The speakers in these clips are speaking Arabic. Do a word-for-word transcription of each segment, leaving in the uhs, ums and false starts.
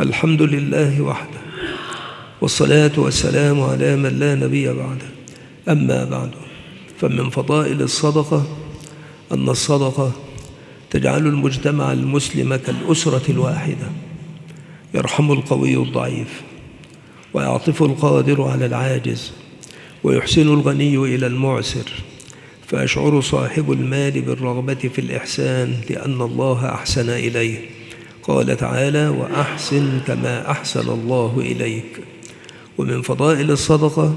الحمد لله وحده، والصلاة والسلام على من لا نبي بعده. أما بعد، فمن فضائل الصدقة أن الصدقة تجعل المجتمع المسلم كالأسرة الواحدة، يرحم القوي الضعيف، ويعطف القادر على العاجز، ويحسن الغني إلى المعسر، فيشعر صاحب المال بالرغبة في الإحسان لأن الله أحسن إليه. قال تعالى: وأحسن كما أحسن الله إليك. ومن فضائل الصدقة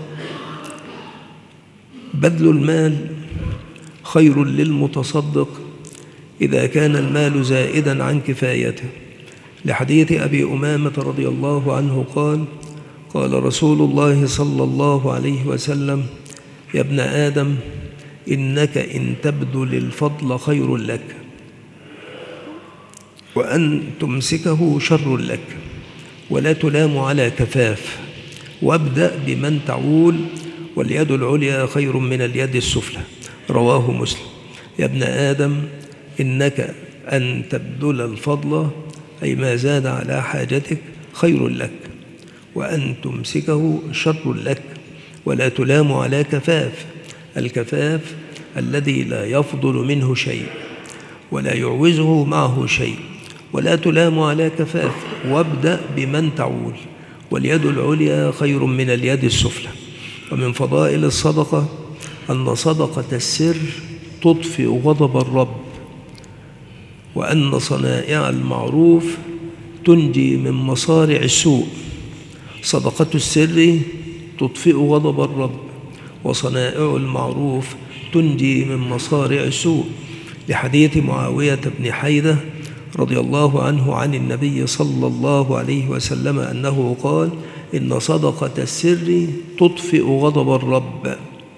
بذل المال خير للمتصدق إذا كان المال زائدا عن كفايته، لحديث أبي أمامة رضي الله عنه قال: قال رسول الله صلى الله عليه وسلم: يا ابن آدم، إنك إن تبذل الفضل خير لك، وأن تمسكه شر لك، ولا تلام على كفاف، وابدأ بمن تعول، واليد العليا خير من اليد السفلى. رواه مسلم. يا ابن آدم، إنك أن تبذل الفضل، أي ما زاد على حاجتك، خير لك، وأن تمسكه شر لك، ولا تلام على كفاف. الكفاف الذي لا يفضل منه شيء ولا يعوزه معه شيء. ولا تلام على كفاف، وابدأ بمن تعول، واليد العليا خير من اليد السفلى. ومن فضائل الصدقة أن صدقة السر تطفئ غضب الرب، وأن صنائع المعروف تنجي من مصارع السوء. صدقة السر تطفئ غضب الرب، وصنائع المعروف تنجي من مصارع السوء، لحديث معاوية بن حيدة رضي الله عنه عن النبي صلى الله عليه وسلم أنه قال: إن صدقة السر تطفئ غضب الرب.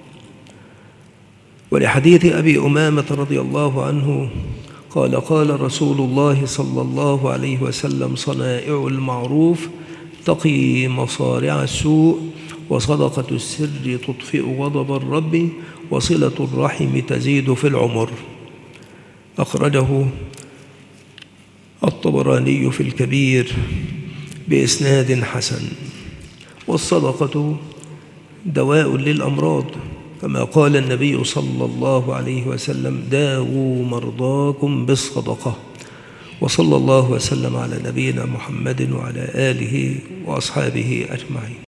ولحديث أبي أمامة رضي الله عنه قال: قال رسول الله صلى الله عليه وسلم: صنائع المعروف تقي مصارع السوء، وصدقة السر تطفئ غضب الرب، وصلة الرحم تزيد في العمر. أخرجه الطبراني في الكبير بإسناد حسن. والصدقة دواء للأمراض، كما قال النبي صلى الله عليه وسلم: داووا مرضاكم بالصدقة. وصلى الله وسلم على نبينا محمد وعلى آله وأصحابه أجمعين.